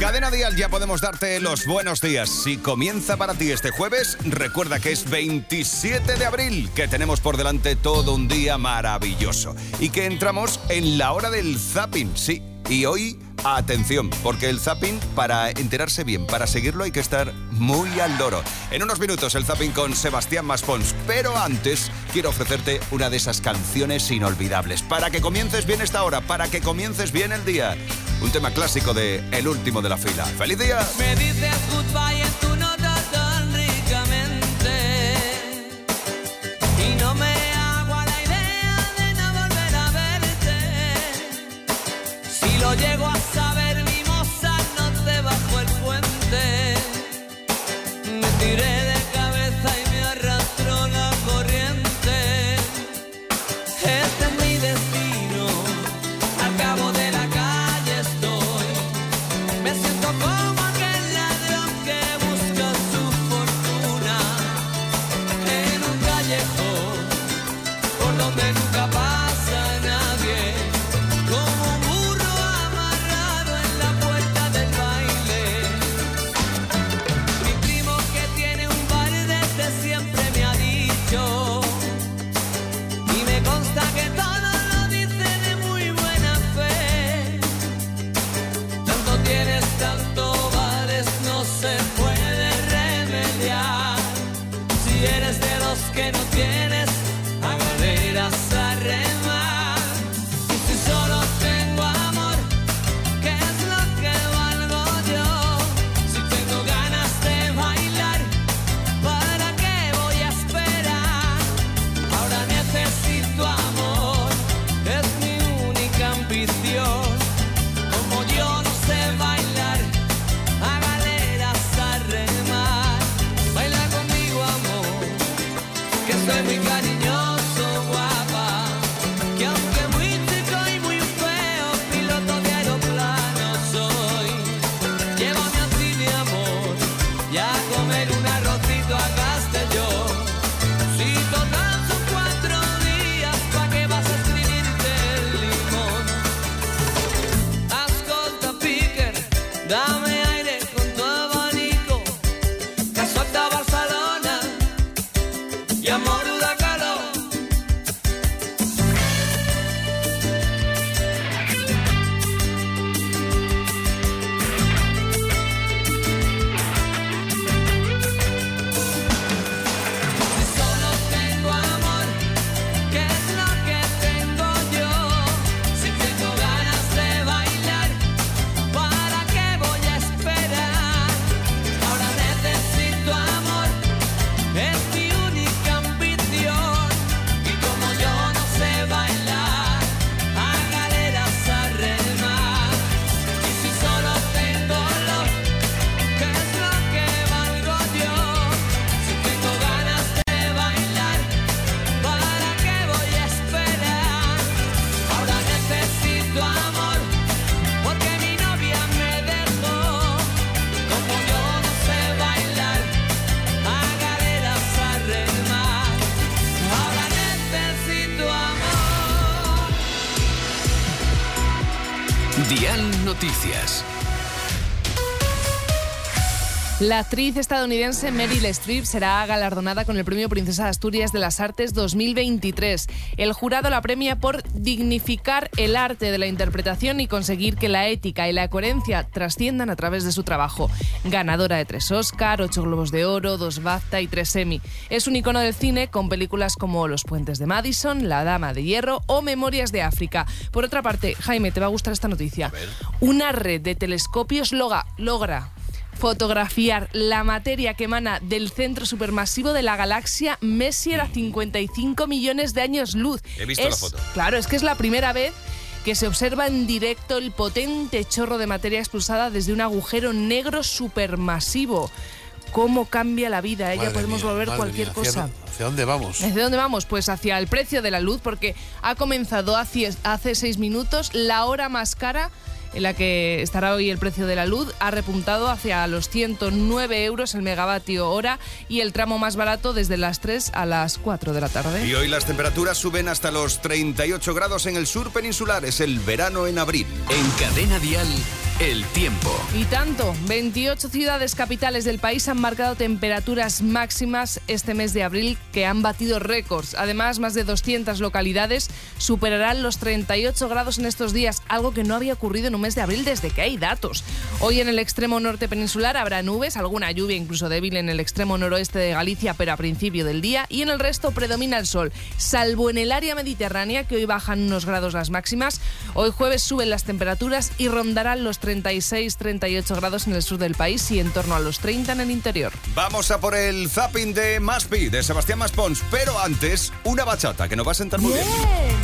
Cadena Dial ya podemos darte los buenos días. Si comienza para ti este jueves, recuerda que es 27 de abril, que tenemos por delante todo un día maravilloso y que entramos en la hora del zapping, sí. Y hoy, atención, porque el zapping, para enterarse bien, para seguirlo hay que estar muy al loro. En unos minutos el zapping con Sebastián Maspons, pero antes quiero ofrecerte una de esas canciones inolvidables, para que comiences bien esta hora, para que comiences bien el día. Un tema clásico de El último de la fila. ¡Feliz día! Me dices goodbye en tu nota tan ricamente y no me hago a la idea de no volver a verte. Si lo llego a saber, mi moza, no te bajo el puente. Me tiré de cabeza y me arrastró la corriente. Este es mi destino, al cabo de la calle estoy. Me siento como aquel ladrón que busca su fortuna en un callejón por donde nunca pasa nadie, como un burro amarrado en la puerta del baile. Mi primo, que tiene un bar desde siempre, me ha dicho, y me consta que todo lo dice de muy buena fe: tanto tienes, tanto vales, no se puede remediar. Si eres de los que no tienes, a galeras a remar. Y si solo tengo amor, ¿qué es lo que valgo yo? Si tengo ganas de bailar, ¿para qué voy a esperar? Ahora necesito amor, es mi única ambición. Como yo no sé bailar, a galeras a remar. Baila conmigo, amor, que soy muy cariñoso, guapa. Que aunque muy chico y muy feo, piloto de aeroplano soy. Llévame a ti, mi amor, y a comer un arrocito a Castellón. Si total son 4 días, ¿pa' qué vas a escribirte el limón? Ascolta, Piquer, dame aire con tu abanico, que suelta Barcelona y amor da calor. Si solo tengo amor, ¿qué es lo que tengo yo? Si tengo ganas de bailar, ¿para qué voy a esperar? Ahora necesito amor, es mi única ambición. Y como yo no sé bailar, a galeras a remar. Y si solo tengo love, ¿qué es lo que valgo yo? Si tengo ganas de bailar, ¿para qué voy a esperar? Ahora necesito amor, porque mi novia me dejó. Como yo no sé bailar, a galeras a remar. Ahora necesito amor. Dial Noticias. La actriz estadounidense Meryl Streep será galardonada con el Premio Princesa de Asturias de las Artes 2023. El jurado la premia por dignificar el arte de la interpretación y conseguir que la ética y la coherencia trasciendan a través de su trabajo. Ganadora de 3 Oscar, 8 Globos de Oro, 2 BAFTA y 3 Emmy. Es un icono del cine con películas como Los puentes de Madison, La dama de hierro o Memorias de África. Por otra parte, Jaime, te va a gustar esta noticia. Una red de telescopios logra fotografiar la materia que emana del centro supermasivo de la galaxia Messier a 55 millones de años luz. He visto la foto. Claro, es que es la primera vez que se observa en directo el potente chorro de materia expulsada desde un agujero negro supermasivo. ¿Cómo cambia la vida? Ya podemos volver cualquier cosa. ¿Hacia dónde vamos? ¿Hacia dónde vamos? Pues hacia el precio de la luz, porque ha comenzado hace 6 minutos la hora más cara en la que estará hoy el precio de la luz. Ha repuntado hacia los 109 euros el megavatio hora y el tramo más barato desde las 3 a las 4 de la tarde. Y hoy las temperaturas suben hasta los 38 grados en el sur peninsular. Es el verano en abril. En Cadena Dial, el tiempo. Y tanto, 28 ciudades capitales del país han marcado temperaturas máximas este mes de abril que han batido récords. Además, más de 200 localidades superarán los 38 grados en estos días, algo que no había ocurrido en un mes de abril desde que hay datos. Hoy en el extremo norte peninsular habrá nubes, alguna lluvia incluso débil en el extremo noroeste de Galicia, pero a principio del día, y en el resto predomina el sol, salvo en el área mediterránea, que hoy bajan unos grados las máximas. Hoy jueves suben las temperaturas y rondarán los 36-38 grados en el sur del país y en torno a los 30 en el interior. Vamos a por el zapping de Maspi, de Sebastián Maspons, pero antes, una bachata que nos va a sentar muy bien.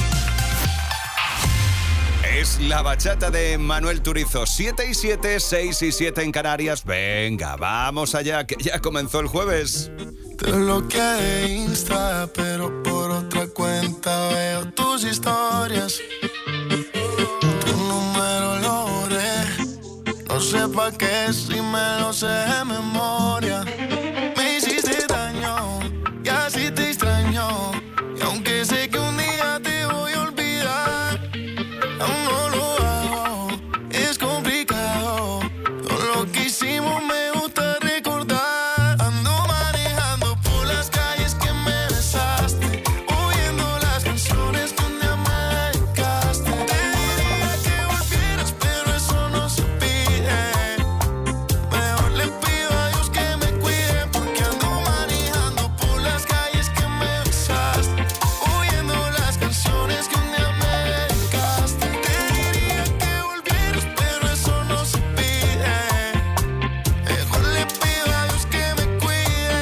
Es la bachata de Manuel Turizo. 7 y 7, 6 y 7 en Canarias. Venga, vamos allá, que ya comenzó el jueves. Te bloqueé de Insta, pero por otra cuenta veo tus historias. Tu número lo borré. No sé pa' qué si me lo sé de memoria. Me hiciste daño y así te extraño. Y aunque sé que un día te voy a olvidar, aún no lo hago, es complicado. Todo lo que hicimos me gusta recordar. Ando manejando por las calles que me besaste, oyendo las canciones que un día me dedicaste. Te diría que volvieras, pero eso no se pide. Mejor le pido a Dios que me cuide, porque ando manejando por las calles que me besaste, oyendo las canciones que un día me dedicaste. Te diría que volvieras, pero eso no se pide. Mejor le pido a Dios que me cuide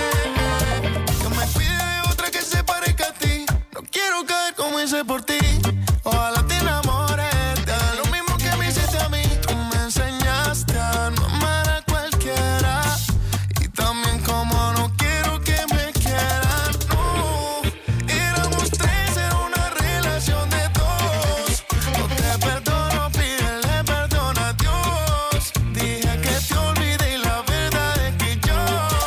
de otra que se parezca a ti. No quiero caer como hice por ti. Ojalá te enamores, te haga lo mismo que me hiciste a mí. Tú me enseñaste a no amar a cualquiera, y también como no quiero que me quieran. No, éramos tres, era una relación de dos. No te perdono, pídele perdón a Dios. Dije que te olvidé y la verdad es que yo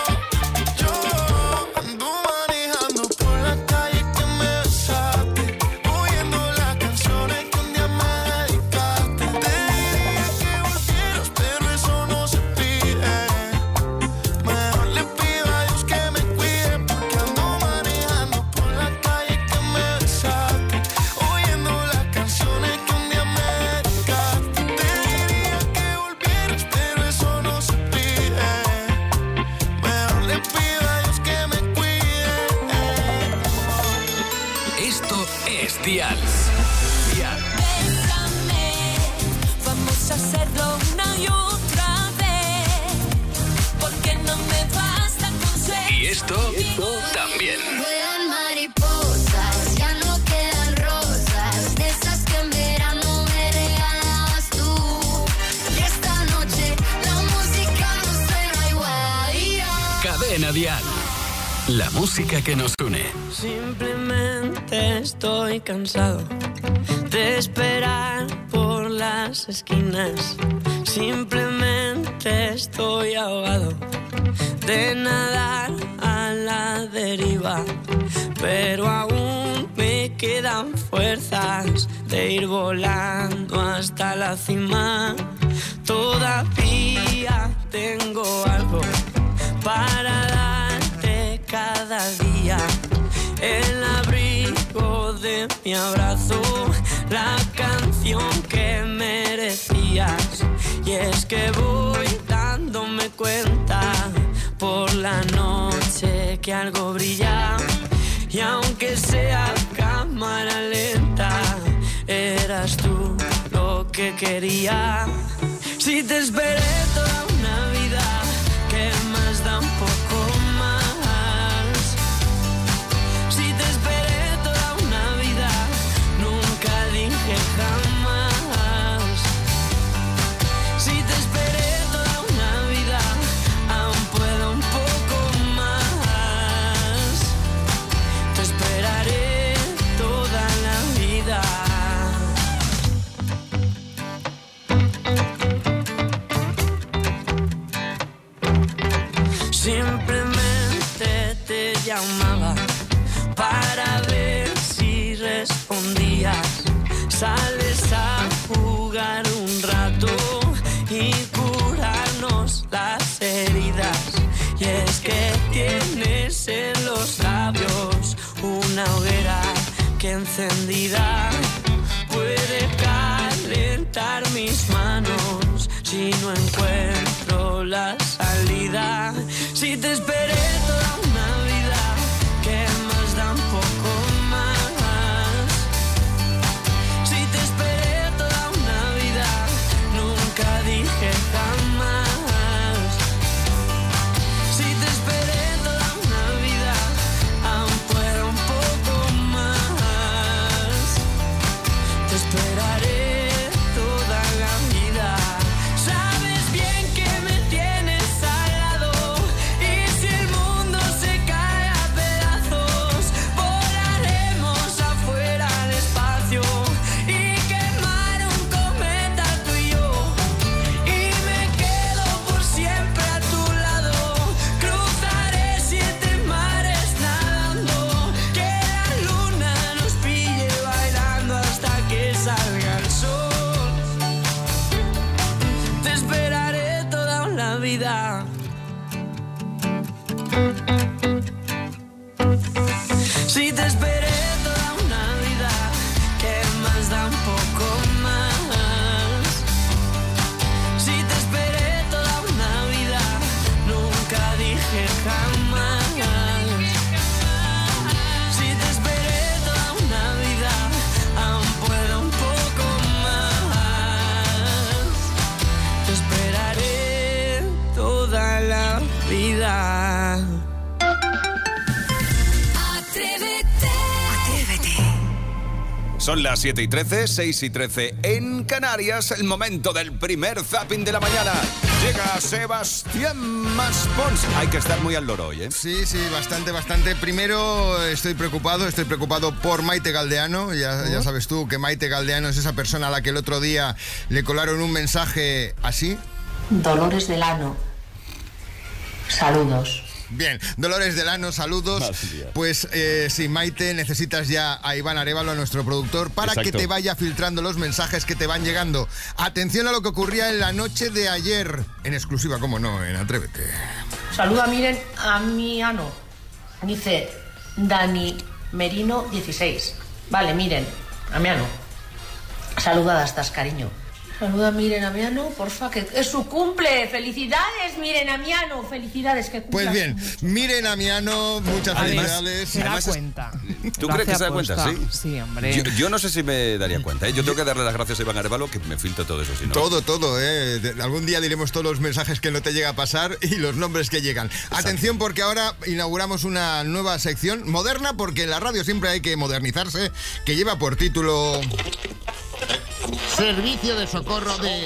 ando manejando por la calle que me besaste, oyendo las canciones que un día me dedicaste. Te diría que volvieras, pero eso no se pide. Mejor le pido a Dios que me cuide, porque ando manejando por la calle que me besaste, oyendo las canciones que un día me dedicaste. Te diría que volvieras, pero eso no se pide. Mejor le pido a Dios que me cuide. Esto es Dial. Bésame, vamos a hacerlo una y otra vez, porque no me basta con ser. Y esto también. Vuelan mariposas, ya no quedan rosas, de esas que en verano me regalabas tú. Y esta noche la música no suena igual. Cadena Dial. La música que nos une. Simplemente estoy cansado de esperar por las esquinas. Simplemente estoy ahogado de nadar a la deriva, pero aún me quedan fuerzas de ir volando hasta la cima. Todavía tengo algo para darte cada día, el abrigo de mi abrazo, la canción que merecías. Y es que voy dándome cuenta por la noche que algo brilla, y aunque sea cámara lenta, eras tú lo que quería. Si te esperé toda una vida, ¿qué más da un poco más? Si te esperé toda una vida, nunca dije jamás. Si te esperé toda una vida, aún puedo un poco más. Te esperaré toda la vida. Simplemente te llamaba para ver si respondías. Sales a jugar un rato y una hoguera que encendida puede calentar mis manos si no encuentro la salida. Si te esperé toda una vida, ¿qué más da un poco más? Si te esperé toda una vida, nunca dije jamás. Si te esperé toda una vida, aún puedo un poco más. Te esperaré toda la vida. Sabes bien que me tienes al lado, y si el mundo se cae a pedazos, volaremos afuera al espacio y quemar un cometa tú y yo. Y me quedo por siempre a tu lado. Cruzaré 7 mares nadando, que la luna nos pille bailando hasta que salga el sol. Te esperaré toda una vida. Si te esperé toda una vida, ¿qué más da un poco más? Si te esperé toda una vida, nunca dije jamás. Si te esperé toda una vida, aún puedo un poco más. Te esperaré toda la vida. Son las 7 y 13, 6 y 13 en Canarias, el momento del primer zapping de la mañana. Llega Sebastián Maspons. Hay que estar muy al loro hoy, ¿eh? Sí, bastante. Primero estoy preocupado por Maite Galdeano. Ya sabes tú que Maite Galdeano es esa persona a la que el otro día le colaron un mensaje así. Dolores del ano. Saludos. Bien, Dolores Delano, saludos. Pues sí, Maite, necesitas ya a Iván Arévalo, a nuestro productor, para que te vaya filtrando los mensajes que te van llegando. Atención a lo que ocurría en la noche de ayer, en exclusiva, como no, en Atrévete. Saluda, miren, a mi ano. Dice Dani Merino 16. Vale, miren, a mi ano. Saluda, estás, cariño. Saluda, miren, a mi ano, porfa, que es su cumple. ¡Felicidades, miren, a mi ano! ¡Felicidades, que cumplas! Pues bien, miren a mi ano, muchas felicidades. Se da cuenta. ¿Tú crees que se da cuenta? Sí. Sí, hombre. Yo no sé si me daría cuenta, ¿eh? Yo tengo que darle las gracias a Iván Arévalo, que me filtra todo eso. Si no... Todo, ¿eh? Algún día diremos todos los mensajes que no te llega a pasar y los nombres que llegan. Exacto. Atención, porque ahora inauguramos una nueva sección moderna, porque en la radio siempre hay que modernizarse, que lleva por título... Servicio de socorro de...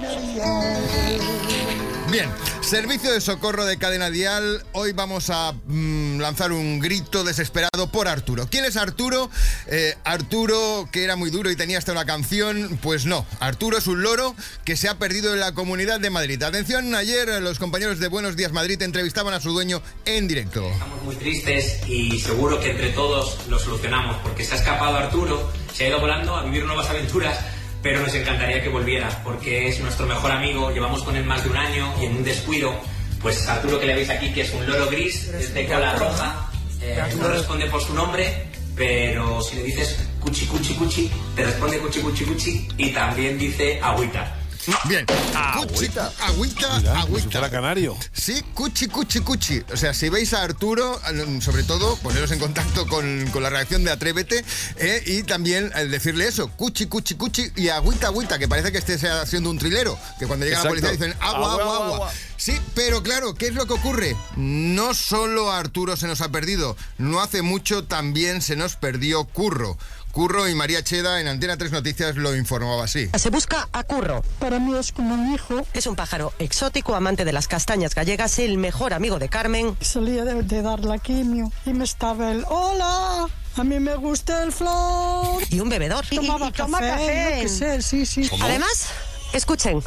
Bien, servicio de socorro de Cadena Dial. Hoy vamos a lanzar un grito desesperado por Arturo. ¿Quién es Arturo? Arturo, que era muy duro y tenía hasta una canción. Pues no, Arturo es un loro que se ha perdido en la Comunidad de Madrid. Atención, ayer los compañeros de Buenos Días Madrid entrevistaban a su dueño en directo. Estamos muy tristes y seguro que entre todos lo solucionamos, porque se ha escapado Arturo, se ha ido volando a vivir nuevas aventuras. Pero nos encantaría que volviera, porque es nuestro mejor amigo, llevamos con él más de un año y en un descuido, pues Arturo, que le veis aquí, que es un loro gris, es de cola roja, no responde por su nombre, pero si le dices cuchi, cuchi, cuchi, te responde cuchi, cuchi, cuchi, y también dice agüita. Bien, agüita. Agüita. Canario. Sí, cuchi, cuchi, cuchi. O sea, si veis a Arturo, sobre todo, poneros en contacto con la redacción de Atrévete y también decirle eso, cuchi, cuchi, cuchi y agüita, agüita, que parece que esté haciendo un trilero, que cuando llega la policía dicen agua. Sí, pero claro, ¿qué es lo que ocurre? No solo a Arturo se nos ha perdido, no hace mucho también se nos perdió Curro. Curro, y María Cheda en Antena 3 Noticias lo informaba así. Se busca a Curro. Para mí es como un hijo. Es un pájaro exótico, amante de las castañas gallegas, el mejor amigo de Carmen. Salía de dar la quimio y me estaba el hola. A mí me gusta el flor. Y un bebedor. Tomaba café. No, que sé, sí. ¿Cómo? Además, escuchen.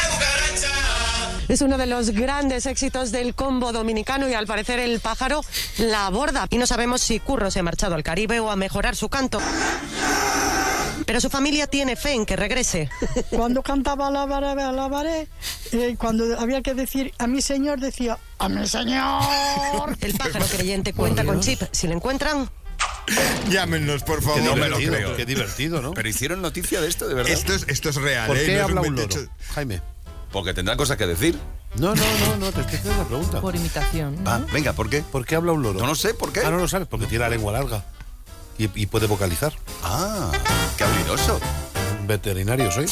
Es uno de los grandes éxitos del combo dominicano y al parecer el pájaro la aborda. Y no sabemos si Curro se ha marchado al Caribe o a mejorar su canto. Pero su familia tiene fe en que regrese. Cuando cantaba alabaré, cuando había que decir a mi señor, decía a mi señor. El pájaro creyente cuenta con chip. Si lo encuentran, Llámenos, por favor. No me lo creo. Qué divertido, ¿no? Pero hicieron noticia de esto, de verdad. Esto es real. ¿Por qué No es habla un 28. loro, Jaime? Porque tendrán cosas que decir. No, te estoy haciendo la pregunta. Por imitación. ¿no? Va, venga, ¿por qué? ¿Por qué habla un loro? No lo sé, ¿por qué? Ah, no lo sabes, porque tiene la lengua larga y puede vocalizar. Ah, qué habilidoso. Veterinario soy.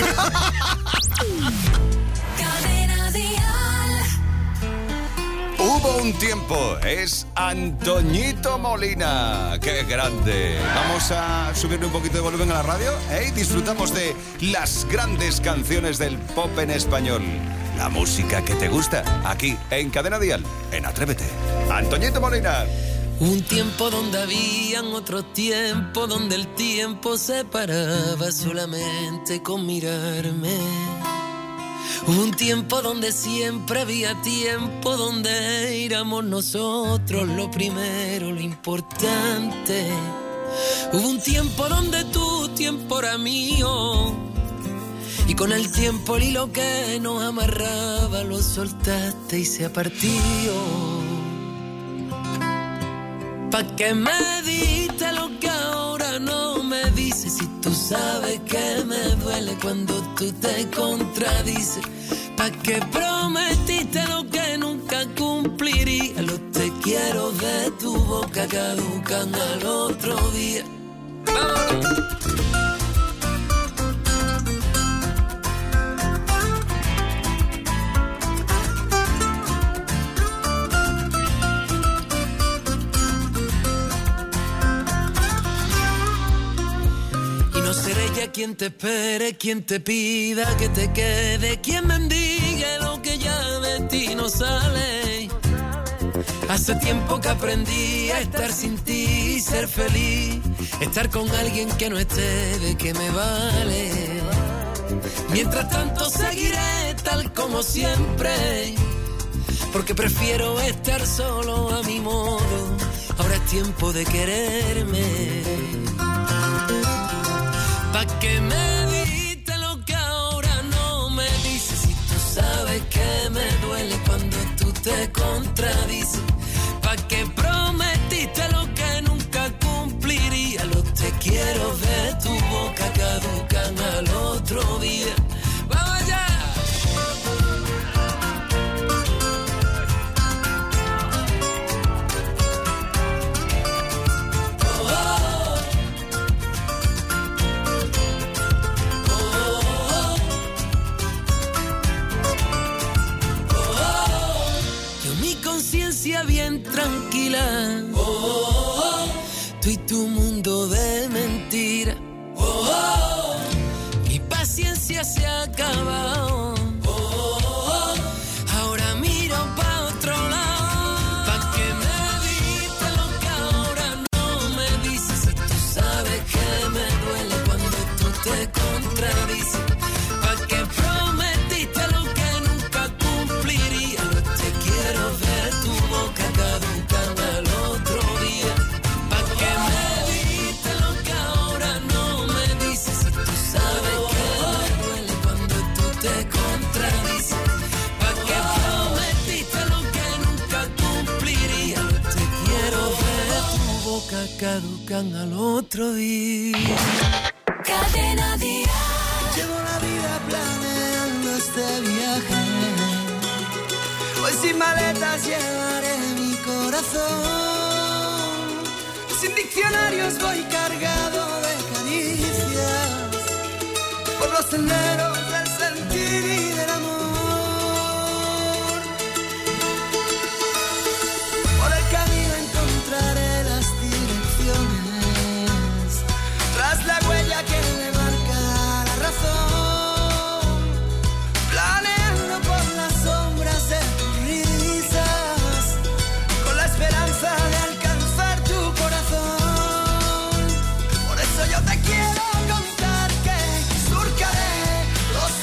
Cadena Dial. Hubo un tiempo, es Antoñito Molina. ¡Qué grande! Vamos a subirle un poquito de volumen a la radio y disfrutamos de las grandes canciones del pop en español. La música que te gusta, aquí en Cadena Dial, en Atrévete. Antoñito Molina. Un tiempo donde habían otro tiempo, donde el tiempo se paraba solamente con mirarme. Un tiempo donde siempre había tiempo, donde éramos nosotros lo primero, lo importante. Hubo un tiempo donde tu tiempo era mío, y con el tiempo el hilo que nos amarraba lo soltaste y se ha partido. ¿Pa' qué me diste lo que ahora no me dices? Si tú sabes que me duele cuando tú te contradices. ¿Pa' qué prometiste lo que nunca cumpliría? Los te quiero de tu boca caducan al otro día. ¡Vámonos! No seré ya quien te espere, quien te pida que te quede, quien mendigue lo que ya de ti no sale. Hace tiempo que aprendí a estar sin ti y ser feliz, estar con alguien que no esté, de que me vale. Mientras tanto seguiré tal como siempre, porque prefiero estar solo a mi modo. Ahora es tiempo de quererme. ¿Pa' qué me diste lo que ahora no me dices? Si tú sabes que me duele cuando tú te contradices. ¿Pa' qué prometiste lo que nunca cumpliría? Los te quiero de tu boca caducan al otro día. ¡Vamos allá! Conciencia bien tranquila, tú y tu mundo de mentira, mi paciencia se ha acabado, ahora miro pa' otro lado. ¿Pa' qué me diste lo que ahora no me dices? Si tú sabes que me duele cuando tú te contradices. ¿Pa' qué prometiste lo que nunca cumpliría? Te quiero ver tu boca caducan al otro día. ¿Pa' qué me diste lo que ahora no me dices? Si tú sabes que me duele cuando tú te contradices. ¿Pa' qué prometiste lo que nunca cumpliría? Te quiero ver tu boca caducan al otro día. Cadena Dial. Llevo la vida planeando este viaje. Hoy sin maletas llevaré mi corazón. Sin diccionarios voy cargado de caricias por los senderos del sentir y del amor. Por el camino encontraré las direcciones, tras la huella que me marca la razón. Planeando por las sombras de esperanza de alcanzar tu corazón. Por eso yo te quiero contar que surcaré los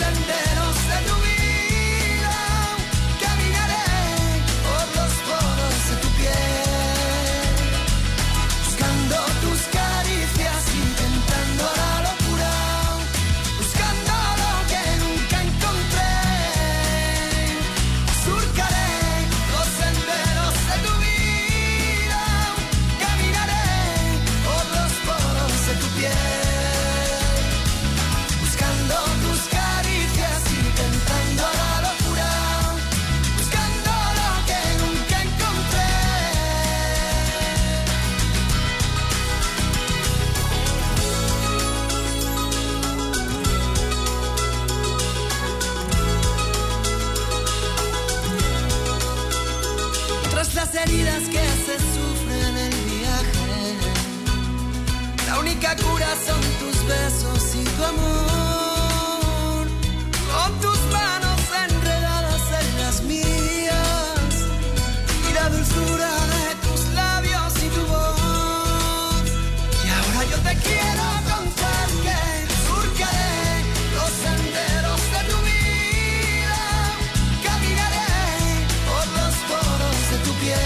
única cura son tus besos y tu amor. Con tus manos enredadas en las mías y la dulzura de tus labios y tu voz. Y ahora yo te quiero contar que surcaré los senderos de tu vida, caminaré por los poros de tu piel.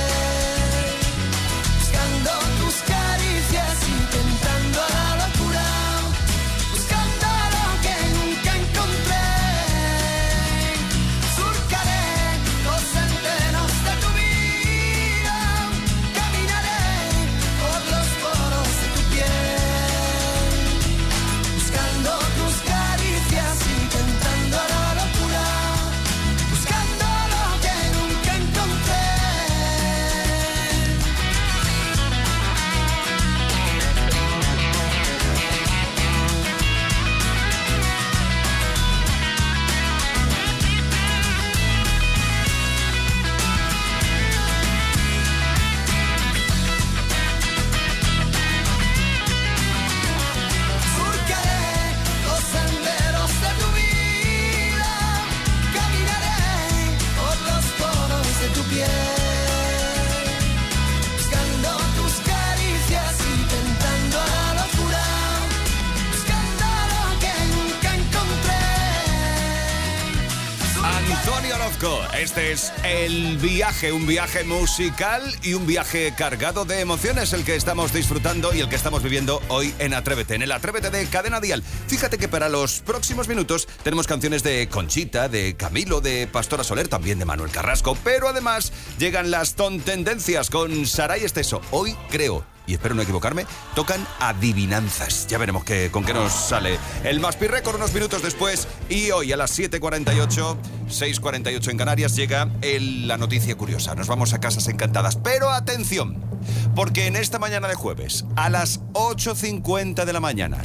Este es el viaje, un viaje musical y un viaje cargado de emociones, el que estamos disfrutando y el que estamos viviendo hoy en Atrévete, en el Atrévete de Cadena Dial. Fíjate que para los próximos minutos tenemos canciones de Conchita, de Camilo, de Pastora Soler, también de Manuel Carrasco, pero además llegan las tontendencias con Saray Esteso. Hoy creo, y espero no equivocarme, tocan adivinanzas. Ya veremos con qué nos sale el Maspirre con unos minutos después. Y hoy a las 7:48, 6:48 en Canarias, llega la noticia curiosa. Nos vamos a Casas Encantadas. Pero atención, porque en esta mañana de jueves, a las 8:50 de la mañana,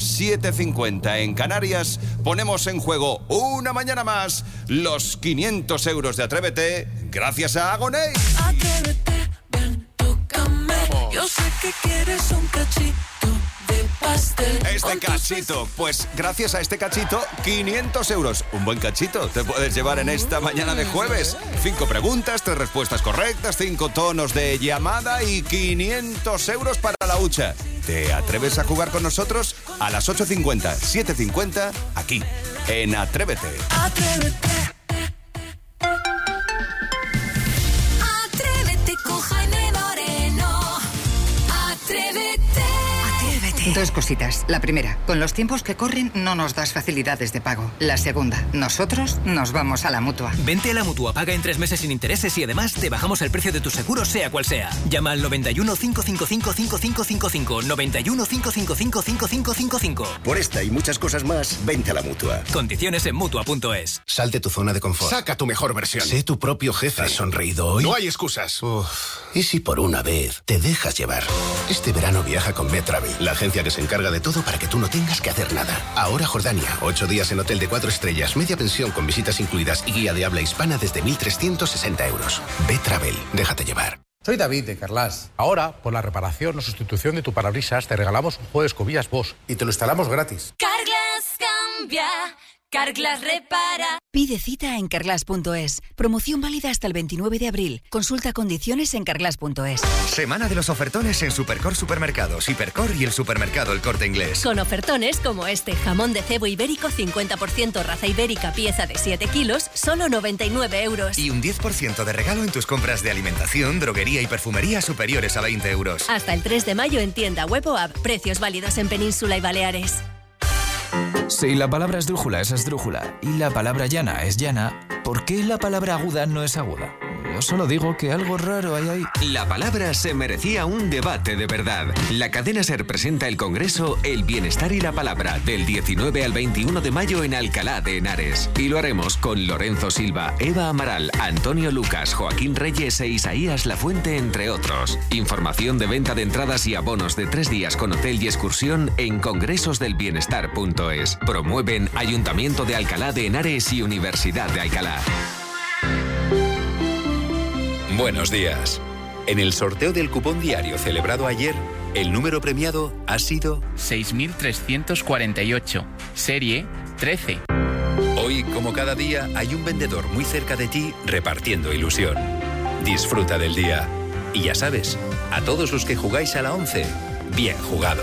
7:50 en Canarias, ponemos en juego una mañana más los 500 euros de Atrévete, gracias a Agoney. Atrévete, ven, tócame. Yo sé que quieres un cachito de pastel. Este cachito, pues gracias a este cachito, 500 euros. Un buen cachito te puedes llevar en esta mañana de jueves. 5 preguntas, 3 respuestas correctas, 5 tonos de llamada y 500 euros para la hucha. ¿Te atreves a jugar con nosotros? A las 8:50, 7:50, aquí, en Atrévete. Atrévete. Atrévete con Jaime Moreno. Atrévete. Dos cositas. La primera, con los tiempos que corren no nos das facilidades de pago. La segunda, nosotros nos vamos a la Mutua. Vente a la Mutua, paga en 3 meses sin intereses y además te bajamos el precio de tu seguro sea cual sea. Llama al 91 555 5555, 91 555 5555. Por esta y muchas cosas más, vente a la Mutua. Condiciones en Mutua.es. Sal de tu zona de confort. Saca tu mejor versión. Sé tu propio jefe. ¿Has sonreído hoy? No hay excusas. ¿Y si por una vez te dejas llevar? Este verano viaja con Betravel, la agencia que se encarga de todo para que tú no tengas que hacer nada. Ahora Jordania, 8 días en hotel de 4 estrellas, media pensión con visitas incluidas y guía de habla hispana desde 1.360 euros. Betravel, déjate llevar. Soy David de Carlas. Ahora, por la reparación o sustitución de tu parabrisas, te regalamos un juego de escobillas Bosch y te lo instalamos gratis. Carglass cambia, Carglass repara. Pide cita en carglass.es. Promoción válida hasta el 29 de abril. Consulta condiciones en carglass.es. Semana de los ofertones en Supercor Supermercados, Hipercor y el supermercado El Corte Inglés. Con ofertones como este: jamón de cebo ibérico 50% raza ibérica, pieza de 7 kilos, solo 99 euros. Y un 10% de regalo en tus compras de alimentación, droguería y perfumería superiores a 20 euros. Hasta el 3 de mayo en tienda web o app. Precios válidos en Península y Baleares. Si la palabra esdrújula es esdrújula y la palabra llana es llana, ¿por qué la palabra aguda no es aguda? Yo solo digo que algo raro hay ahí. La palabra se merecía un debate de verdad. La cadena SER presenta el Congreso El Bienestar y la Palabra del 19 al 21 de mayo en Alcalá de Henares. Y lo haremos con Lorenzo Silva, Eva Amaral, Antonio Lucas, Joaquín Reyes e Isaías Lafuente, entre otros. Información de venta de entradas y abonos de 3 días con hotel y excursión en congresosdelbienestar.es. Promueven Ayuntamiento de Alcalá de Henares y Universidad de Alcalá. Buenos días. En el sorteo del cupón diario celebrado ayer, el número premiado ha sido 6.348, serie 13. Hoy, como cada día, hay un vendedor muy cerca de ti repartiendo ilusión. Disfruta del día. Y ya sabes, a todos los que jugáis a la 11, bien jugado.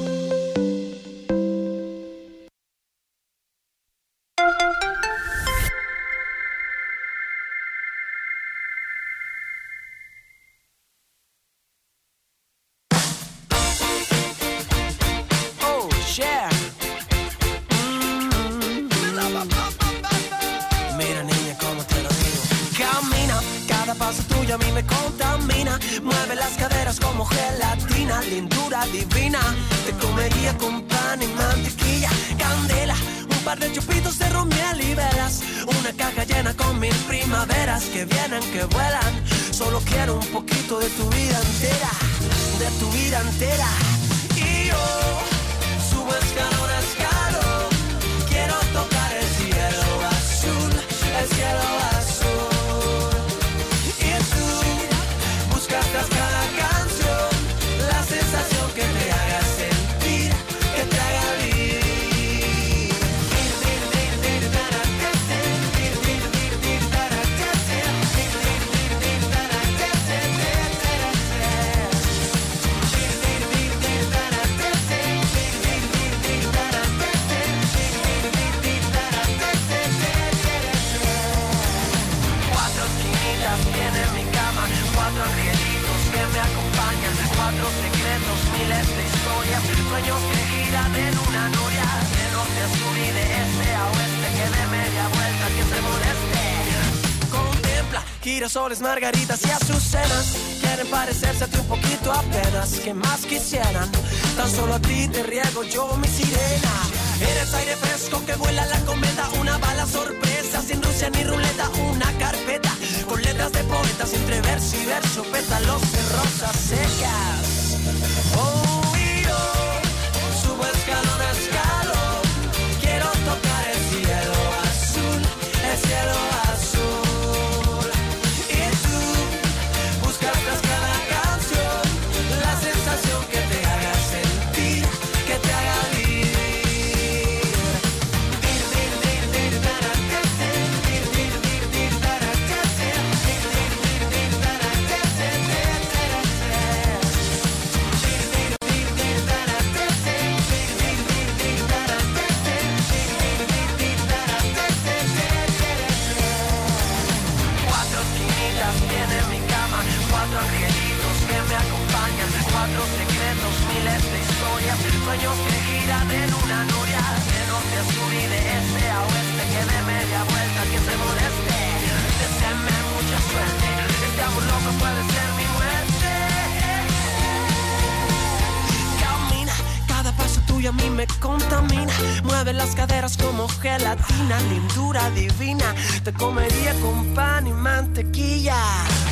Mira niña, como te lo digo. Camina, cada paso tuyo a mí me contamina. Mueve las caderas como gelatina, lindura divina. Te comería con pan y mantequilla, candela, un par de chupitos de ron, miel y velas. Una caja llena con 1000 primaveras que vienen, que vuelan. Solo quiero un poquito de tu vida entera, de tu vida entera. Y yo subo escalón a escalón, quiero tocar el cielo azul, el cielo azul. Y tú buscas tras cada canción la sensación que te haga sentir, que te haga vivir. Tiene mi cama, 4 angelitos que me acompañan, 4 secretos, miles de historias, sueños que giran en una noria, de norte a sur y de este a oeste, que de media vuelta que se moleste. Contempla girasoles, margaritas y azucenas, quieren parecerse a ti un poquito apenas, que más quisieran, tan solo a ti te riego yo mi sirena. Eres aire fresco que vuela la cometa, una bala sorpresa, sin Rusia ni ruleta, una carpeta con letras de poetas entre verso y verso, pétalos de rosas secas. Oh, y yo subo escalón a escalón, quiero tocar el cielo azul, el cielo azul. Y tú buscas tras cada canción la sensación que te haga sentir, que te haga vivir. Angelitos que me acompañan, 4 secretos, miles de historias, sueños que giran en una noria, de norte a sur y de este a oeste, que de media vuelta que se moleste. Deseenme mucha suerte, este amor loco puede ser mi muerte. Camina, cada paso tuyo a mí me contamina, mueve las caderas como gelatina, lindura divina, te comería con pan y mantequilla.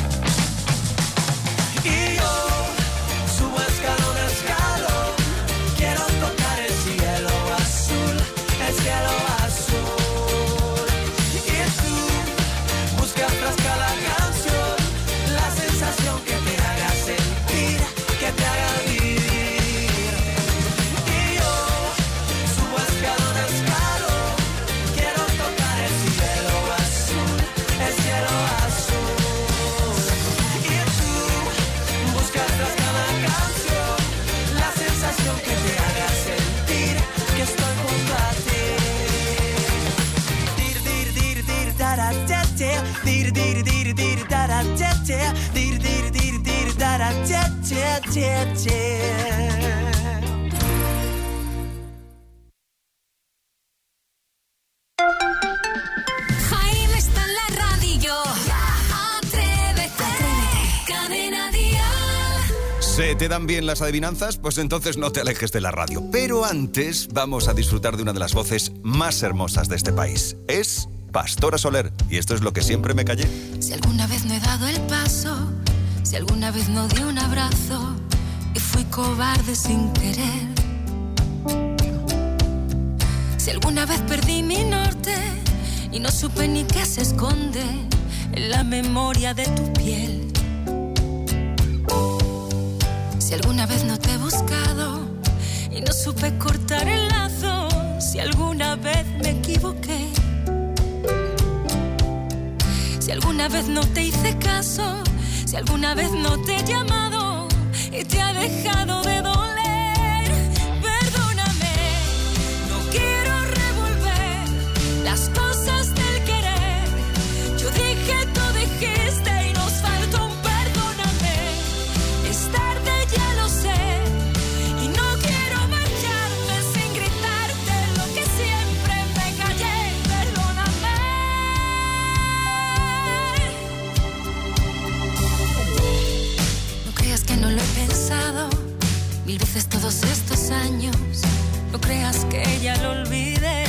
Y yo subo escalón a escalón, quiero tocar el cielo azul, el cielo azul. Y tú buscas tras cada canción la sensación que te haga sentir, que te haga vivir. Y yo subo escalón a escalón, quiero tocar el cielo azul, el cielo azul. Tras cada canción la sensación que te haga sentir que estoy junto a ti. Dir dir dir dir dara te te, dir dir dir dir dara te te, dir dir dir dir dara te te te. ¿Se te dan bien las adivinanzas? Pues entonces no te alejes de la radio. Pero antes vamos a disfrutar de una de las voces más hermosas de este país. Es Pastora Soler. Y esto es lo que siempre me callé. Si alguna vez no he dado el paso, si alguna vez no di un abrazo y fui cobarde sin querer, si alguna vez perdí mi norte y no supe ni qué se esconde en la memoria de tu piel, Si alguna vez no te he buscado y no supe cortar el lazo, si alguna vez me equivoqué, si alguna vez no te hice caso, si alguna vez no te he llamado y te ha dejado de doler, perdóname, no quiero revolver las cosas del querer. Yo dije, tú dijiste y nos faltó un perdóname. Es tarde, ya lo sé, y no quiero marcharme sin gritarte lo que siempre me callé, perdóname. No creas que no lo he pensado 1000 veces todos estos años, no creas que ya lo olvidé.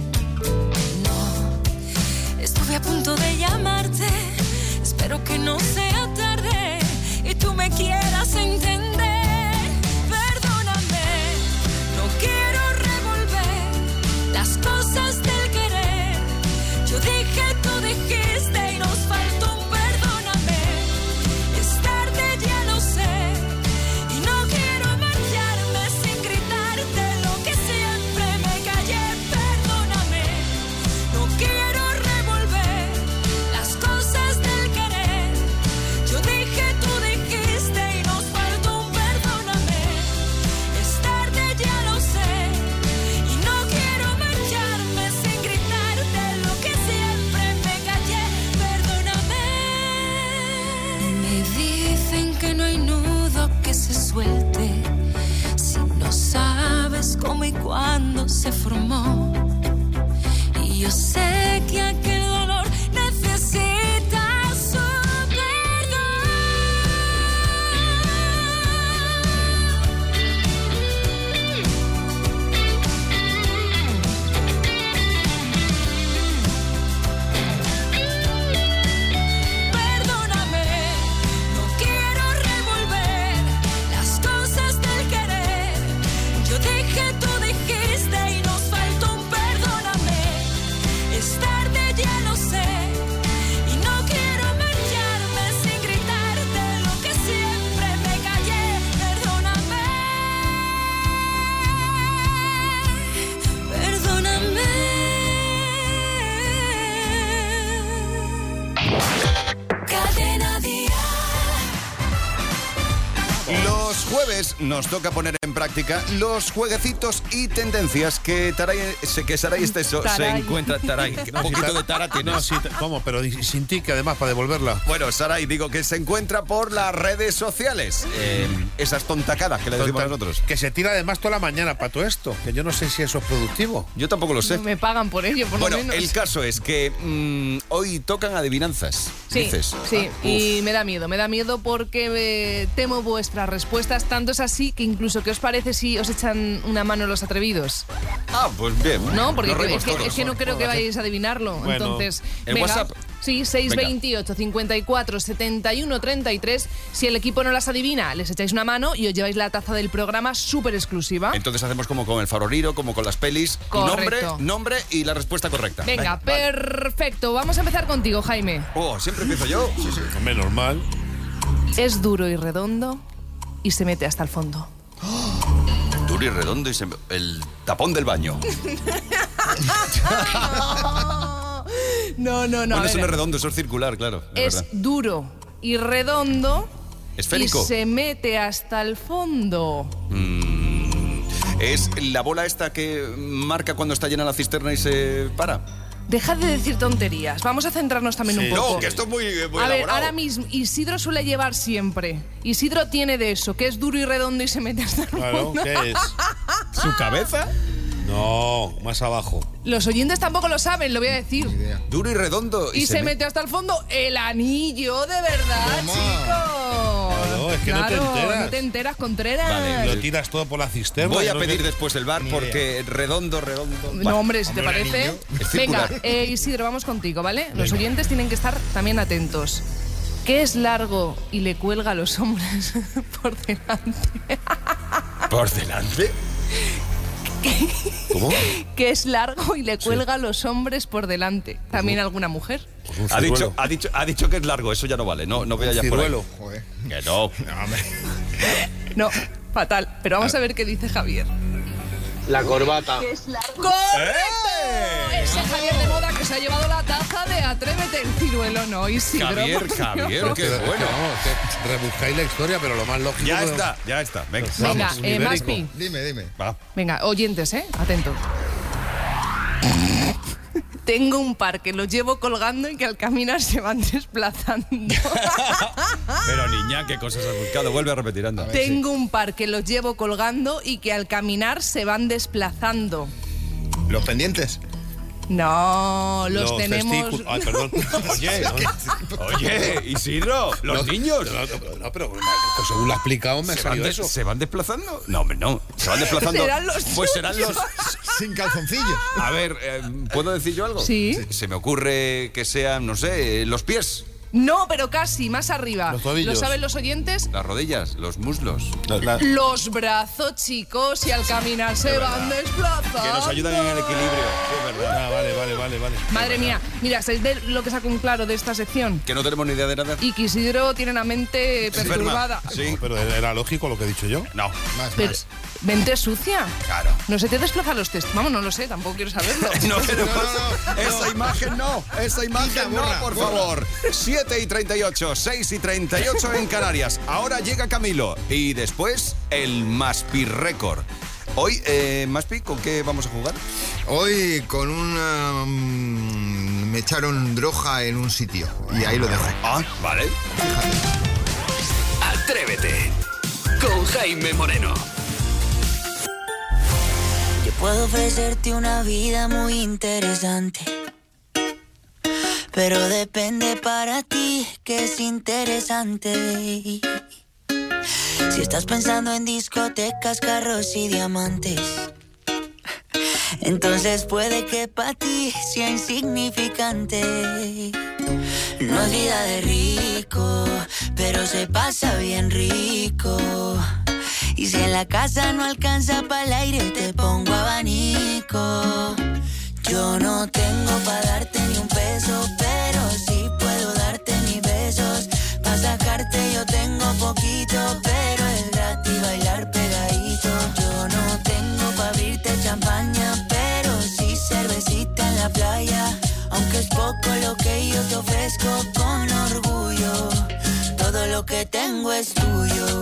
No, estuve a punto de llamarte, espero que no sea tarde y tú me quieras entender. Perdóname, no quiero revolver las cosas del querer. Yo dije, tú dijiste y nos faltó un perdóname. Es tarde, ya lo sé, y no quiero marcharme sin gritarte lo que siempre me callé. Perdóname, no quiero revolver las cosas del querer. Yo dije, tú dijiste y nos faltó un perdóname. Es tarde, ya lo sé, y no quiero marcharme sin gritarte lo que siempre me callé. Perdóname. Me dicen que no hay nudo que se suelte si no sabes cómo y cuándo se formó. Y yo sé que aquel dolor necesita su perdóname, no quiero revolver las cosas del querer. Yo dije, tú dijiste y nos faltó un perdóname. Es tarde, ya lo sé, y no quiero marcharme sin gritarte lo que siempre me callé. Perdóname, perdóname. Cadena Día. Los jueves nos toca poner en práctica los jueguecitos y tendencias que Saray Esteso se Taray. encuentra. Taray, un poquito de tara tienes. No, sí, ¿cómo? Pero sin tic, además, para devolverla. Bueno, Saray, digo que se encuentra por las redes sociales. Esas tontacadas que le decimos nosotros. Que se tira además toda la mañana para todo esto. Que yo no sé si eso es productivo. Yo tampoco lo sé. Me pagan por ello, por Bueno, lo menos. el caso es que hoy tocan adivinanzas. Sí, Dices. sí, y me da miedo porque temo vuestras respuestas, tanto es así que incluso, ¿qué os parece si os echan una mano los atrevidos? Ah, pues bien. No, porque Nos reímos es que todos. no creo que vayáis a adivinarlo. Bueno, Entonces, ¿el venga, WhatsApp? Sí, 628 54 71 33. Si el equipo no las adivina, les echáis una mano y os lleváis la taza del programa súper exclusiva. Entonces hacemos como con el faroliro, como con las pelis. Correcto. Nombre y la respuesta correcta. Venga, vale. perfecto. Vamos a empezar contigo, Jaime. Oh, siempre empiezo yo. Sí, sí. Menos mal. Es duro y redondo y se mete hasta el fondo. Duro y redondo y el tapón del baño. No. Bueno, eso no es redondo, eso es circular, claro. Es verdad. duro y redondo Esférico. y se mete hasta el fondo. Es la bola esta que marca cuando está llena la cisterna y se para. Dejad de decir tonterías. Vamos a centrarnos también un poco. No, que esto es muy A ver, elaborado. ahora mismo, Isidro suele llevar siempre. Isidro tiene de eso, que es duro y redondo y se mete hasta el Claro, fondo. ¿qué es? ¿Su cabeza? No, más abajo. Los oyentes tampoco lo saben, lo voy a decir. Duro y redondo. Y se mete hasta el fondo el anillo, de verdad, chicos. Claro, es que no te enteras. No te enteras, Contreras. Vale, Lo tiras todo por la cisterna. Voy y a no pedir te- después el bar porque redondo. No, hombre, si te parece. Es Venga, circular. Isidro, vamos contigo, ¿vale? Los Venga. oyentes tienen que estar también atentos. ¿Qué es largo y le cuelga a los hombres por delante? ¿Por delante? ¿Cómo? ¿Qué es largo y le cuelga a los hombres por delante? ¿También alguna mujer? Ha dicho que es largo, eso ya no vale. No voy a Un por ahí. ciruelo. Joder. Que no. No, fatal. Pero vamos a ver qué dice Javier. La corbata. ¡Correcto! Ese Javier de moda que se ha llevado la taza de Atrévete, el ciruelo, ¿no? Isidro, Javier, qué bueno. Rebuscáis la historia, pero lo más lógico... Ya está. Venga, Venga, vamos. Maspi. Dime. Va. Venga, oyentes, atentos. Tengo un par que los llevo colgando y que al caminar se van desplazando. Pero niña, ¿qué cosas has buscado? Vuelve a repetir, anda. Tengo un par que los llevo colgando y que al caminar se van desplazando. ¿Los pendientes? No, los tenemos... testículos. Ay, perdón. Oye, Isidro, los niños. No, pero según lo ha explicado me ha salido eso. ¿Se van desplazando? No, hombre, no. Se van desplazando. Pues serán los... Sin calzoncillos. A ver, ¿puedo decir yo algo? Sí. Se me ocurre que sean, no sé, los pies. No, pero casi, más arriba. Los tobillos. ¿Lo saben los oyentes? Las rodillas, los muslos. Los brazos, chicos, y al caminar se van desplazando. Que nos ayudan en el equilibrio. Sí, es verdad. Vale. Madre mía, mira, ¿sabéis de lo que saco un claro de esta sección? Que no tenemos ni idea de nada. Y que Isidro tiene la mente perturbada. Sí. No, pero era lógico lo que he dicho yo. No. Pero, mente sucia. Claro. No se te desplazan los testos. Vamos, no lo sé, tampoco quiero saberlo. No. Esa imagen no, por favor. 7:38, 6:38 en Canarias. Ahora llega Camilo y después el Maspi Record. Hoy, Maspi, ¿con qué vamos a jugar? Hoy con una... me echaron droga en un sitio y ahí lo dejo. Ah, vale. Atrévete con Jaime Moreno. Yo puedo ofrecerte una vida muy interesante, pero depende para ti que es interesante. Si estás pensando en discotecas, carros y diamantes, entonces puede que para ti sea insignificante. No es vida de rico, pero se pasa bien rico. Y si en la casa no alcanza para el aire, te pongo abanico. Yo no tengo para darte ni un peso, pero sí puedo darte mis besos. Pa' sacarte yo tengo poquito, pero es gratis bailar pegadito. Yo no tengo pa' abrirte champaña, pero sí cervecita en la playa. Aunque es poco lo que yo te ofrezco con orgullo, todo lo que tengo es tuyo.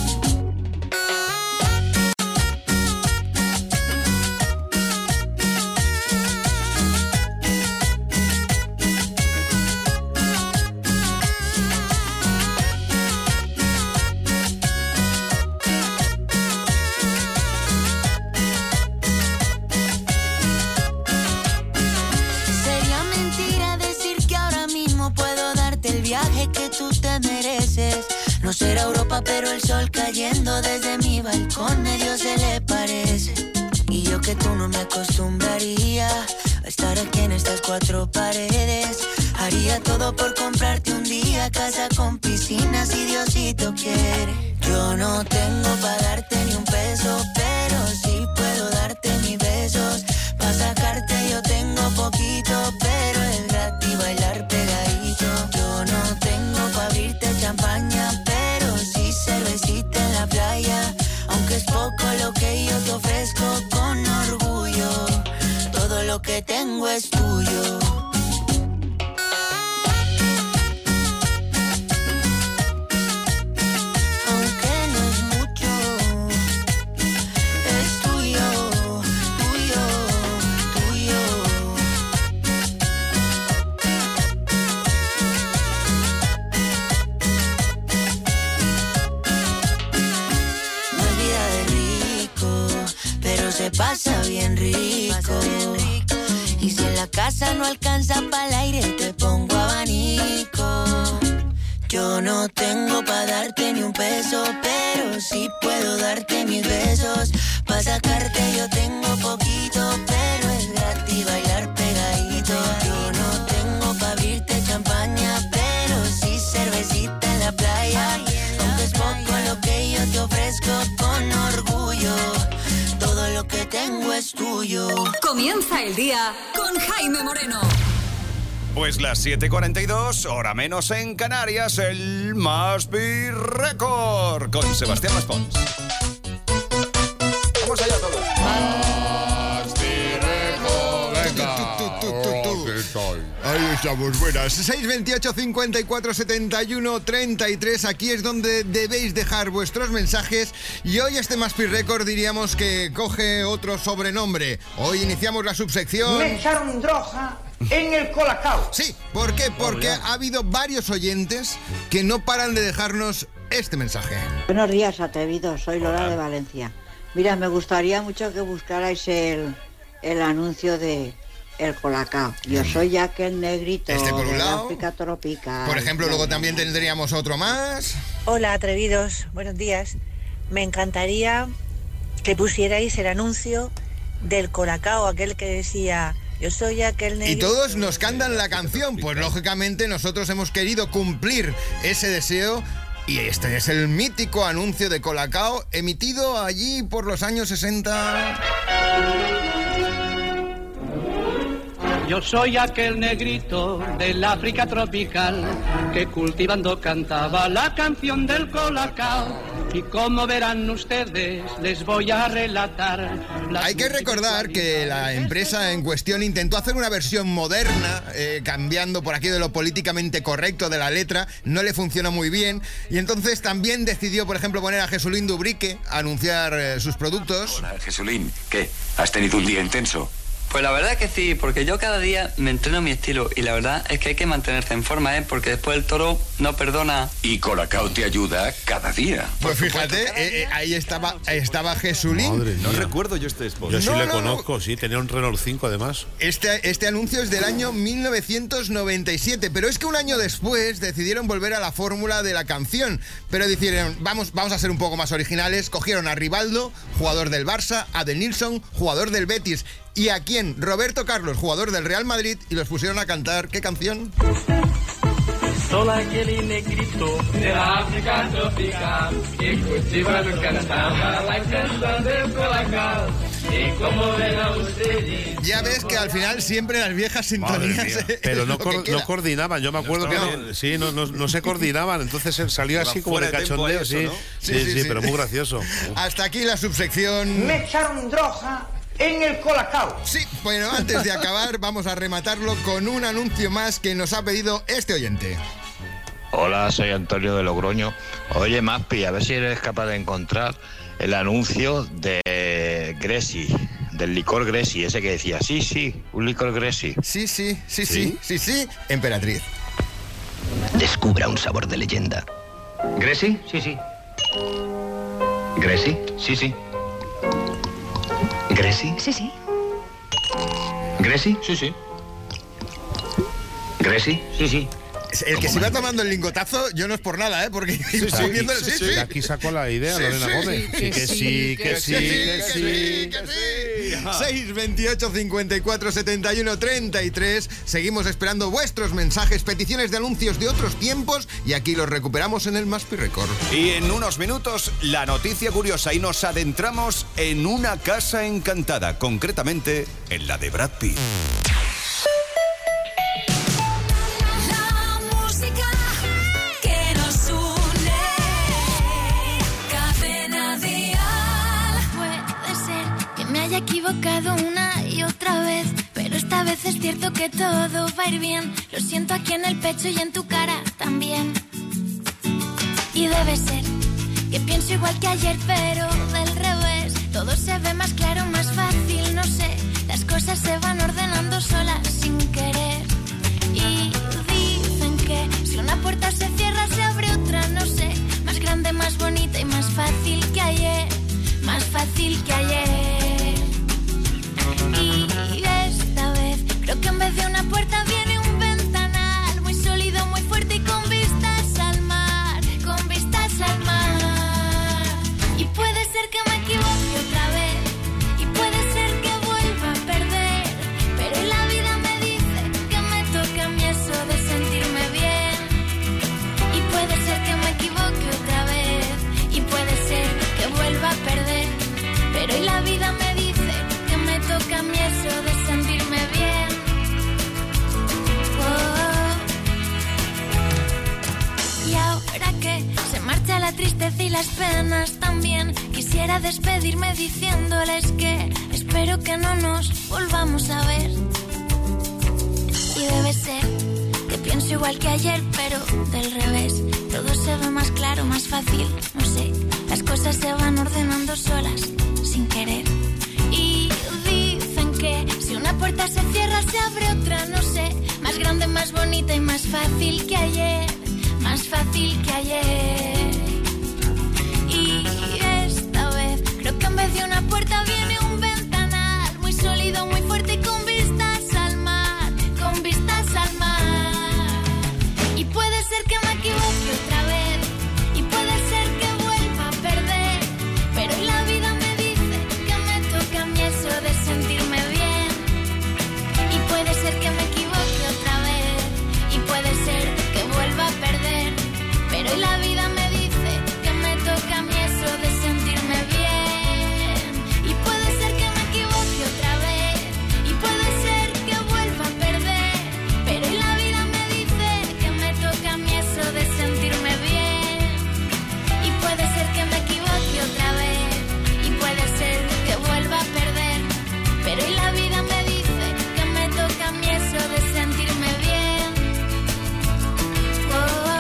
No será Europa, pero el sol cayendo desde mi balcón medio se le parece. Y yo que tú no me acostumbraría a estar aquí en estas cuatro paredes. Haría todo por comprarte un día casa con piscina si Diosito quiere. Yo no tengo para darte ni un peso, pero sí puedo darte mis besos. Pa' sacarte yo tengo poquito, pero es gratis bailar pegadito. Yo no tengo pa' abrirte champaña, pero sí cervecita en la playa. Aunque es poco lo que yo te ofrezco con orgullo, todo lo que tengo es tuyo. Se pasa bien rico. Y si en la casa no alcanza para el aire, te pongo abanico. Yo no tengo para darte ni un peso, pero sí puedo darte mis besos. Pa' sacarte yo tengo poquito, pero es gratis bailar pegadito. Yo no tengo pa' abrirte champaña, pero sí cervecita en la playa. Aunque es poco lo que yo te ofrezco con orgullo, todo lo que tengo es tuyo. Comienza el día con Jaime Moreno. Pues las 7:42, hora menos en Canarias, el Maspi Record con Sebastián Maspons. Vamos allá todos. Ahí estamos, buenas. 628 54 71 33. Aquí es donde debéis dejar vuestros mensajes. Y hoy este Maspi Record diríamos que coge otro sobrenombre. Hoy iniciamos la subsección. Me echaron droga en el colacao. Sí, ¿por qué? Porque ha habido varios oyentes que no paran de dejarnos este mensaje. Buenos días, atrevidos. Soy Lola de Valencia. Mira, me gustaría mucho que buscarais el anuncio de el colacao. Yo soy aquel negrito por un de lado. África tropical. Por ejemplo, luego también tendríamos otro más. Hola, atrevidos. Buenos días. Me encantaría que pusierais el anuncio del colacao, aquel que decía... Yo soy aquel negrito. Y todos nos cantan la canción, pues lógicamente nosotros hemos querido cumplir ese deseo y este es el mítico anuncio de Colacao emitido allí por los años 60. Yo soy aquel negrito del África tropical que cultivando cantaba la canción del colacao. Y como verán ustedes, les voy a relatar. Hay que recordar que la empresa en cuestión intentó hacer una versión moderna, cambiando por aquí de lo políticamente correcto de la letra, no le funcionó muy bien, y entonces también decidió, por ejemplo, poner a Jesulín Dubrique a anunciar sus productos. Hola, Jesulín, ¿qué? ¿Has tenido un día intenso? Pues la verdad que sí, porque yo cada día me entreno mi estilo y la verdad es que hay que mantenerse en forma, porque después el toro no perdona. Y Colacao te ayuda cada día. Pues fíjate, ahí estaba Jesulín. No recuerdo yo este spot. Yo sí le conozco, sí, tenía un Renault 5 además. Este anuncio es del año 1997, pero es que un año después decidieron volver a la fórmula de la canción, pero decidieron, vamos a ser un poco más originales, cogieron a Rivaldo, jugador del Barça, a Denilson, jugador del Betis, y a quién, Roberto Carlos, jugador del Real Madrid, y los pusieron a cantar, ¿qué canción? Soy aquel negrito de la África tropical que cultivando cantaba la canción del colacao. Y como verán ustedes... Ya ves que al final siempre las viejas sintonías... Pero no coordinaban, yo me acuerdo que no se coordinaban, entonces salió así como de cachondeo, eso, ¿no? Sí, pero muy gracioso. Hasta aquí la subsección... Me echaron droga en el colacao. Sí, bueno, antes de acabar vamos a rematarlo con un anuncio más que nos ha pedido este oyente. Hola, soy Antonio de Logroño. Oye, Maspi, a ver si eres capaz de encontrar el anuncio de Gresi, del licor Gresi, ese que decía, sí, un licor Gresi. Sí, Emperatriz. Descubra un sabor de leyenda. ¿Gresi? Sí. ¿Gresi? Sí. ¿Gresi? Sí. ¿Gresi? Sí. ¿Gresi? Sí. El que se va tomando el lingotazo, yo no es por nada, porque sí. Aquí sacó la idea, Lorena Gómez. Que sí. 628 54 71 33. Seguimos esperando vuestros mensajes, peticiones de anuncios de otros tiempos, y aquí los recuperamos en el Maspi Record. Y en unos minutos, la noticia curiosa, y nos adentramos en una casa encantada, concretamente en la de Brad Pitt. Equivocado una y otra vez, pero esta vez es cierto que todo va a ir bien. Lo siento aquí en el pecho y en tu cara también. Y debe ser que pienso igual que ayer, pero del revés. Todo se ve más claro, más fácil, no sé. Las cosas se van ordenando solas sin querer. Y dicen que si una puerta se cierra se abre otra, no sé. Más grande, más bonita y más fácil que ayer. Más fácil que ayer. Y esta vez creo que en vez de una puerta viene un ventanal muy sólido, muy fuerte y con vistas al mar, Y puede ser que me equivoque otra vez, y puede ser que vuelva a perder, pero la vida me dice que me toque a mí eso de sentirme bien. Y puede ser que me equivoque otra vez, y puede ser y las penas también. Quisiera despedirme diciéndoles que espero que no nos volvamos a ver. Y debe ser que pienso igual que ayer, pero del revés. Todo se ve más claro, más fácil, no sé. Las cosas se van ordenando solas, sin querer. Y dicen que si una puerta se cierra, se abre otra, no sé. Más grande, más bonita y más fácil que ayer. Más fácil que ayer. Y esta vez creo que en vez de una puerta viene un ventanal muy sólido, muy fuerte y con vistas al mar. Con vistas al mar. Y puede ser que me equivoque otra vez. Y puede ser que vuelva a perder. Pero hoy la vida me dice que me toca a mí eso de sentirme bien. Y puede ser que me equivoque otra vez. Y puede ser que vuelva a perder. Pero hoy la vida me dice que me toca a mí eso de sentirme bien. Y puede ser que me equivoque otra vez. Y puede ser que vuelva a perder. Pero hoy la vida me dice que me toca a mí eso de sentirme bien. Y puede ser que me equivoque otra vez. Y puede ser que vuelva a perder. Pero hoy la vida me dice que me toca a mí eso de sentirme bien. Oh.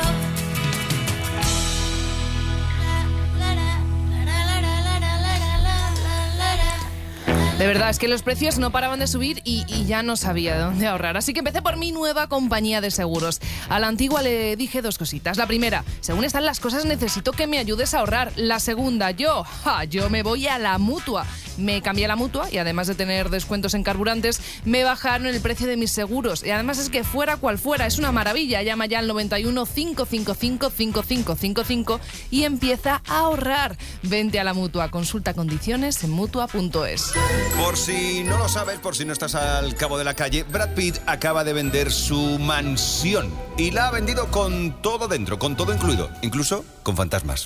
De verdad, es que los precios no paraban de subir y ya no sabía de dónde ahorrar. Así que empecé por mi nueva compañía de seguros. A la antigua le dije dos cositas. La primera, según están las cosas, necesito que me ayudes a ahorrar. La segunda, yo me voy a la Mutua. Me cambié a la Mutua y además de tener descuentos en carburantes, me bajaron el precio de mis seguros. Y además es que fuera cual fuera, es una maravilla. Llama ya al 91 555 5555 y empieza a ahorrar. Vente a la Mutua. Consulta condiciones en Mutua.es. Por si no lo sabes, por si no estás al cabo de la calle, Brad Pitt acaba de vender su mansión y la ha vendido con todo dentro, con todo incluido, incluso con fantasmas.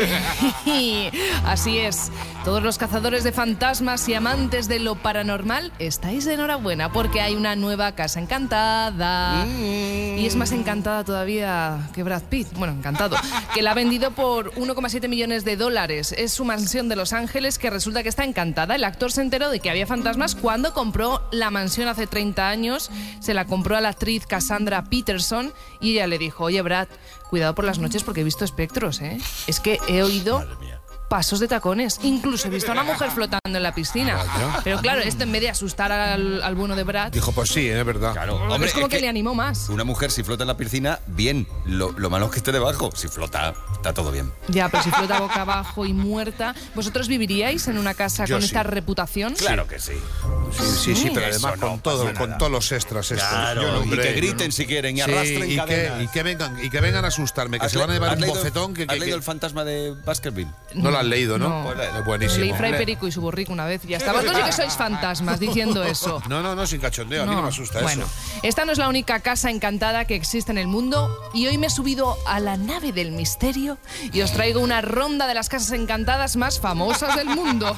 Sí. Así es. Todos los cazadores de fantasmas y amantes de lo paranormal, estáis de enhorabuena porque hay una nueva casa encantada. Y es más encantada todavía que Brad Pitt. Bueno, encantado. Que la ha vendido por 1,7 millones de dólares. Es su mansión de Los Ángeles que resulta que está encantada. El actor se enteró de que había fantasmas cuando compró la mansión hace 30 años. Se la compró a la actriz Cassandra Peterson y ella le dijo: oye, Brad, cuidado por las noches porque he visto espectros, ¿eh? Es que he oído pasos de tacones. Incluso he visto a una mujer flotando en la piscina. Pero claro, esto en vez de asustar al bueno de Brad... Dijo, pues sí, es verdad. Claro, hombre, es como que le animó más. Una mujer si flota en la piscina, bien. Lo malo es que esté debajo. Si flota, está todo bien. Ya, pero si flota boca abajo y muerta... ¿Vosotros viviríais en una casa Yo con sí. esta reputación? Claro que sí. Sí, pero Eso además no con pasa todos los extras estos. Claro, Yo no, y hombre, que griten yo no. si quieren y Sí, arrastren cadenas. y que vengan a asustarme, que se van a llevar un bofetón. ¿Has leído El fantasma de Baskerville? No lo has leído, ¿no? No. Es buenísimo. Leí Fray Perico y su borrico una vez y ya está. Vosotros sí que sois fantasmas diciendo eso. No, sin cachondeo, a mí no me asusta Bueno, eso. esta no es la única casa encantada que existe en el mundo y hoy me he subido a la nave del misterio y os traigo una ronda de las casas encantadas más famosas del mundo.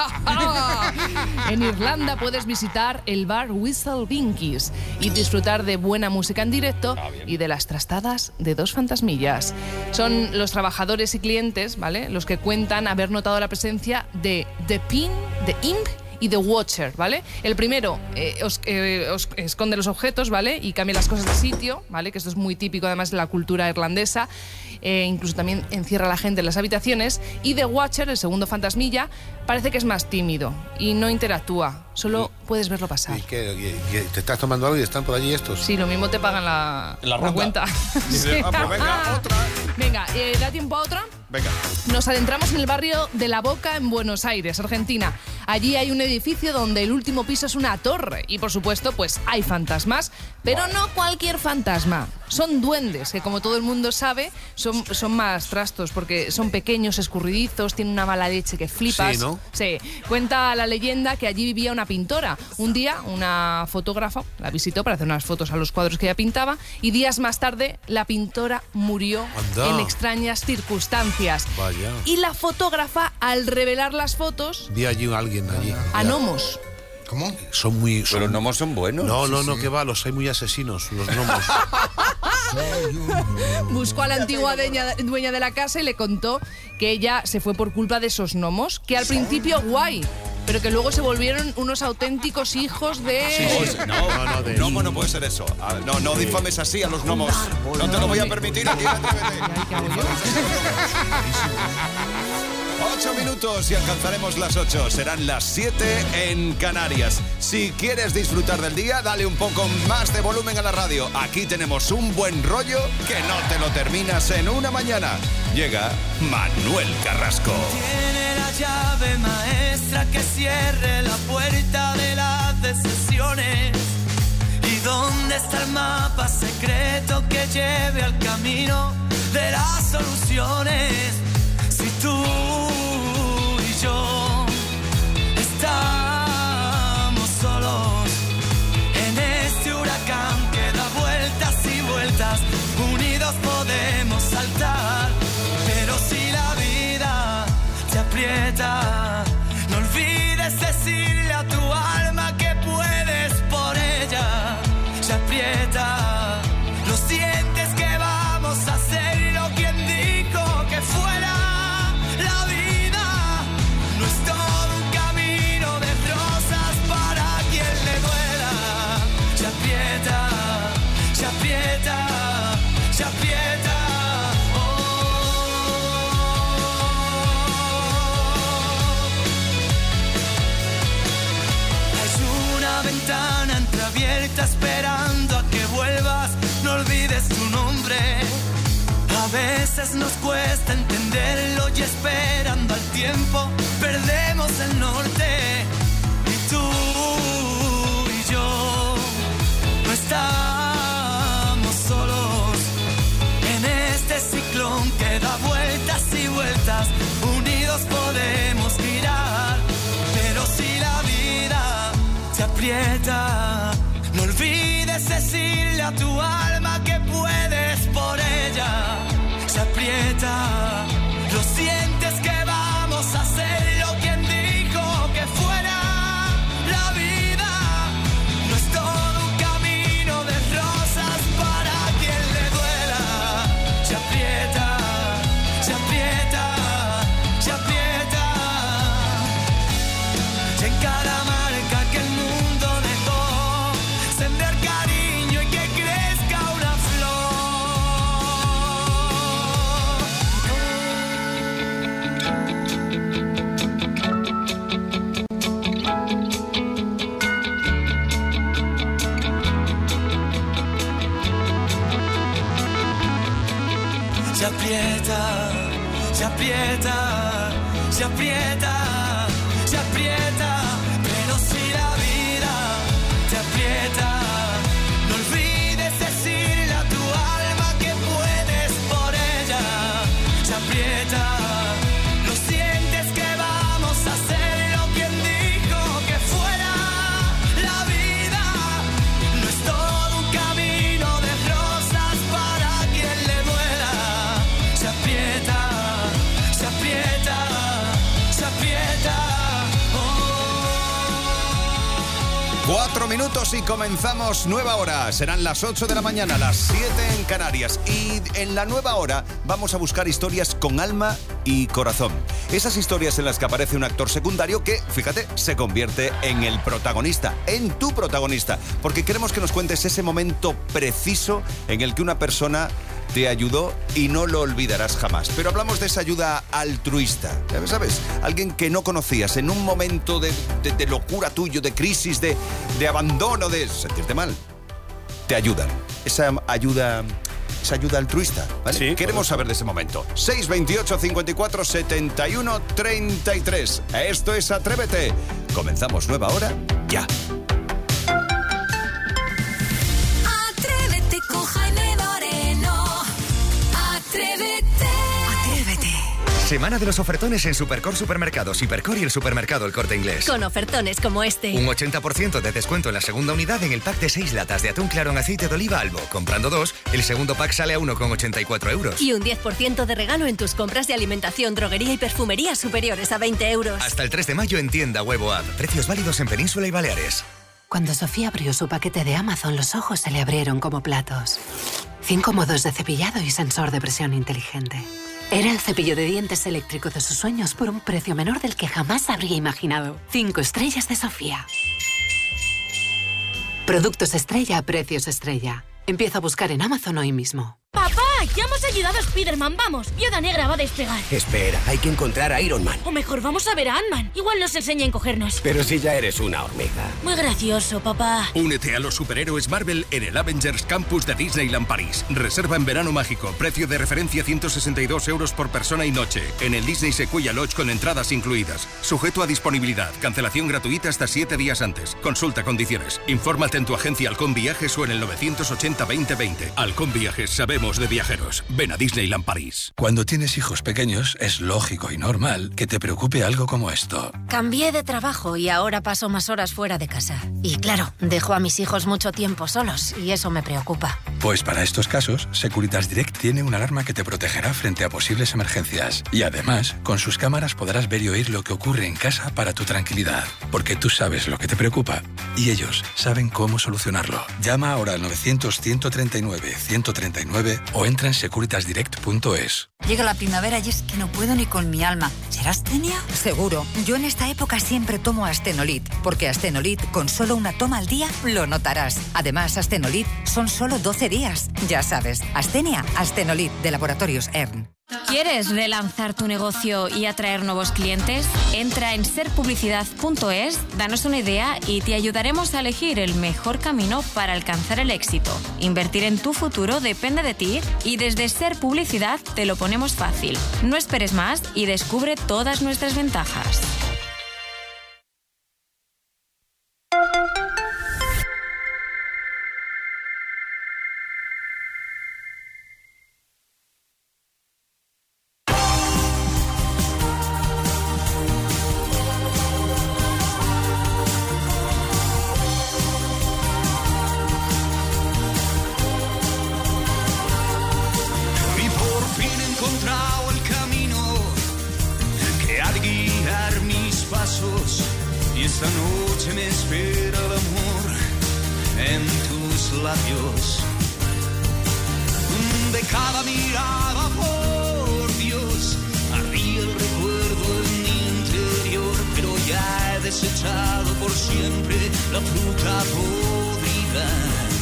En Irlanda puedes visitar el bar Whistle Binkies y disfrutar de buena música en directo y de las trastadas de dos fantasmillas. Son los trabajadores y clientes, ¿vale?, los que cuentan haber notado la presencia de The Pin, The Imp y The Watcher, ¿vale? El primero os esconde los objetos, ¿vale?, y cambia las cosas de sitio, ¿vale?, que esto es muy típico además de la cultura irlandesa. Incluso también encierra a la gente en las habitaciones. Y The Watcher, el segundo fantasmilla, parece que es más tímido y no interactúa, solo puedes verlo pasar. ¿Y qué? ¿Te estás tomando algo y están por allí estos? Sí, lo mismo te pagan la cuenta. Dice, pues venga, otra. Venga, ¿da tiempo a otra? Venga. Nos adentramos en el barrio de La Boca, en Buenos Aires, Argentina. Allí hay un edificio donde el último piso es una torre y, por supuesto, pues hay fantasmas, pero no cualquier fantasma. Son duendes, que como todo el mundo sabe, son más trastos porque son pequeños, escurridizos, tienen una mala leche que flipas. Sí, ¿no? Sí. Cuenta la leyenda que allí vivía una pintora. Un día, una fotógrafa la visitó para hacer unas fotos a los cuadros que ella pintaba y días más tarde la pintora murió Anda. en extrañas circunstancias. Vaya. Y la fotógrafa, al revelar las fotos, Vi allí alguien allí. a gnomos. ¿Cómo? Son muy... Pero los gnomos son buenos. No, que va, los hay muy asesinos, los gnomos. Buscó a la antigua dueña de la casa y le contó que ella se fue por culpa de esos gnomos, que al principio guay, pero que luego se volvieron unos auténticos hijos de... Gnomo no puede ser eso. No difames así a los gnomos. No te lo voy a permitir aquí. Atrévete. 8 minutos y alcanzaremos las 8. Serán las 7 en Canarias. Si quieres disfrutar del día, dale un poco más de volumen a la radio. Aquí tenemos un buen rollo que no te lo terminas en una mañana. Llega Manuel Carrasco. Tiene la llave maestra que cierre la puerta de las decisiones. ¿Y dónde está el mapa secreto que lleve al camino de las soluciones? Si tú y yo estamos solos en este huracán que da vueltas y vueltas, unidos podemos saltar. Pero si la vida te aprieta, no olvides decirle a tu alma que puedes por ella. Se aprieta, lo sientes que vamos a hacerlo. ¿Quién dijo que fuera? La vida no es todo un camino de rosas para quien le duela. Se aprieta, se aprieta, se aprieta. Hay una ventana entreabierta esperando a que vuelvas. No olvides tu nombre. A veces nos cuesta entenderlo y esperando al tiempo perdemos el norte. Y tú y yo no estamos solos en este ciclón que da vueltas y vueltas. Unidos podemos girar. Pero si la vida te aprieta, no olvides decirle a tu alma que puedes por ella. Se aprieta, lo sientes que vamos a hacerlo. ¿Quién dijo que fuera? La vida no es todo un camino de rosas para quien le duela. Se aprieta, se aprieta, se aprieta. Y en cada marca que el mundo dejó, sembrar cariño y que crezca una flor. Se aprieta, se aprieta, se aprieta, se aprieta. Pero si la vida te aprieta, no olvides decirle a tu alma que puedes por ella. Se aprieta, lo sientes que vamos a hacerlo. ¿Quién dijo que fuera? La vida no es todo un camino de rosas para quien le duela. Se aprieta, se aprieta, se aprieta. 4 minutos y comenzamos nueva hora. Serán las 8 de la mañana, las 7 en Canarias. Y en la nueva hora vamos a buscar historias con alma y corazón. Esas historias en las que aparece un actor secundario que, fíjate, se convierte en el protagonista, en tu protagonista. Porque queremos que nos cuentes ese momento preciso en el que una persona te ayudó y no lo olvidarás jamás. Pero hablamos de esa ayuda altruista, ¿sabes? Alguien que no conocías en un momento de locura tuyo, de crisis, de abandono, de sentirte mal. Te ayudan. Esa ayuda altruista, ¿vale? Sí, queremos saber de ese momento. 628 54 71 33. Esto es Atrévete. Comenzamos nueva hora ya. Atrévete con Jaime Moreno. Atrévete. Atrévete. Semana de los ofertones en Supercor Supermercados, Hipercor y el supermercado El Corte Inglés. Con ofertones como este. Un 80% de descuento en la segunda unidad en el pack de 6 latas de atún claro en aceite de oliva Albo. Comprando 2, el segundo pack sale a 1,84 euros. Y un 10% de regalo en tus compras de alimentación, droguería y perfumería superiores a 20 euros. Hasta el 3 de mayo en tienda web o app. Precios válidos en Península y Baleares. Cuando Sofía abrió su paquete de Amazon, los ojos se le abrieron como platos. 5 modos de cepillado y sensor de presión inteligente. Era el cepillo de dientes eléctrico de sus sueños por un precio menor del que jamás habría imaginado. 5 estrellas de Sofía. Productos estrella a precios estrella. Empieza a buscar en Amazon hoy mismo. ¡Papá! ¡Ya hemos ayudado a Spider-Man! ¡Vamos! Viuda Negra va a despegar. Espera, hay que encontrar a Iron Man. O mejor, vamos a ver a Ant-Man. Igual nos enseña a encogernos. Pero si ya eres una hormiga. Muy gracioso, papá. Únete a los superhéroes Marvel en el Avengers Campus de Disneyland París. Reserva en verano mágico. Precio de referencia 162 euros por persona y noche. En el Disney Sequoia Lodge con entradas incluidas. Sujeto a disponibilidad. Cancelación gratuita hasta 7 días antes. Consulta condiciones. Infórmate en tu agencia Halcón Viajes o en el 980-2020. Halcón Viajes, sabemos de viajeros. Ven a Disneyland París. Cuando tienes hijos pequeños, es lógico y normal que te preocupe algo como esto. Cambié de trabajo y ahora paso más horas fuera de casa. Y claro, dejo a mis hijos mucho tiempo solos y eso me preocupa. Pues para estos casos, Securitas Direct tiene una alarma que te protegerá frente a posibles emergencias. Y además, con sus cámaras podrás ver y oír lo que ocurre en casa para tu tranquilidad. Porque tú sabes lo que te preocupa y ellos saben cómo solucionarlo. Llama ahora al 900-139-139 o entra en securitasdirect.es. Llega la primavera y es que no puedo ni con mi alma. ¿Será astenia? Seguro. Yo en esta época siempre tomo Astenolit, porque Astenolit con solo una toma al día lo notarás. Además, Astenolit son solo 12 días. Ya sabes, Astenia, Astenolit de Laboratorios ERN. ¿Quieres relanzar tu negocio y atraer nuevos clientes? Entra en serpublicidad.es, danos una idea y te ayudaremos a elegir el mejor camino para alcanzar el éxito. Invertir en tu futuro depende de ti y desde Ser Publicidad te lo ponemos fácil. No esperes más y descubre todas nuestras ventajas. Esta noche me espera el amor en tus labios. De cada mirada, por Dios, ardía el recuerdo en mi interior, pero ya he desechado por siempre la fruta podrida.